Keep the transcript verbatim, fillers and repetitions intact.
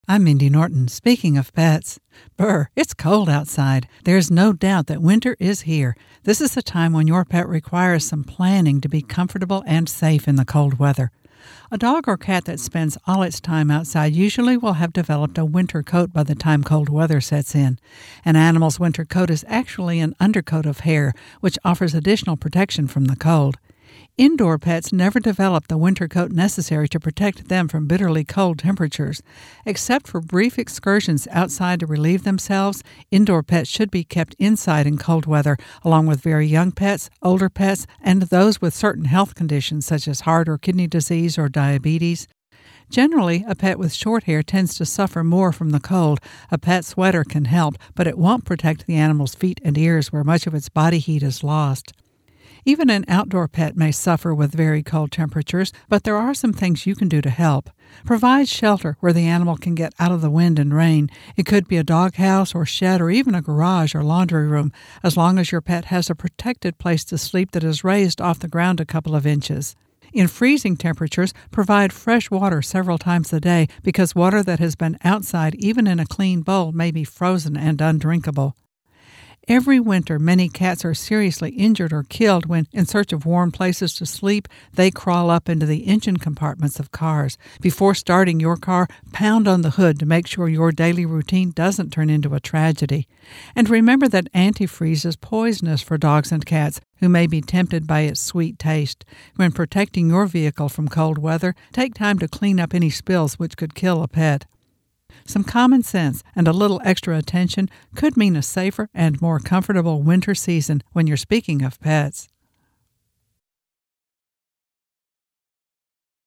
I'm Mindy Norton. Speaking of pets, brr, it's cold outside. There's no doubt that winter is here. This is a time when your pet requires some planning to be comfortable and safe in the cold weather. A dog or cat that spends all its time outside usually will have developed a winter coat by the time cold weather sets in. An animal's winter coat is actually an undercoat of hair, which offers additional protection from the cold. Indoor pets never develop the winter coat necessary to protect them from bitterly cold temperatures. Except for brief excursions outside to relieve themselves, indoor pets should be kept inside in cold weather, along with very young pets, older pets, and those with certain health conditions such as heart or kidney disease or diabetes. Generally, a pet with short hair tends to suffer more from the cold. A pet sweater can help, but it won't protect the animal's feet and ears where much of its body heat is lost. Even an outdoor pet may suffer with very cold temperatures, but there are some things you can do to help. Provide shelter where the animal can get out of the wind and rain. It could be a doghouse or shed or even a garage or laundry room, as long as your pet has a protected place to sleep that is raised off the ground a couple of inches. In freezing temperatures, provide fresh water several times a day because water that has been outside, even in a clean bowl, may be frozen and undrinkable. Every winter, many cats are seriously injured or killed when, in search of warm places to sleep, they crawl up into the engine compartments of cars. Before starting your car, pound on the hood to make sure your daily routine doesn't turn into a tragedy. And remember that antifreeze is poisonous for dogs and cats who may be tempted by its sweet taste. When protecting your vehicle from cold weather, take time to clean up any spills which could kill a pet. Some common sense and a little extra attention could mean a safer and more comfortable winter season when you're speaking of pets.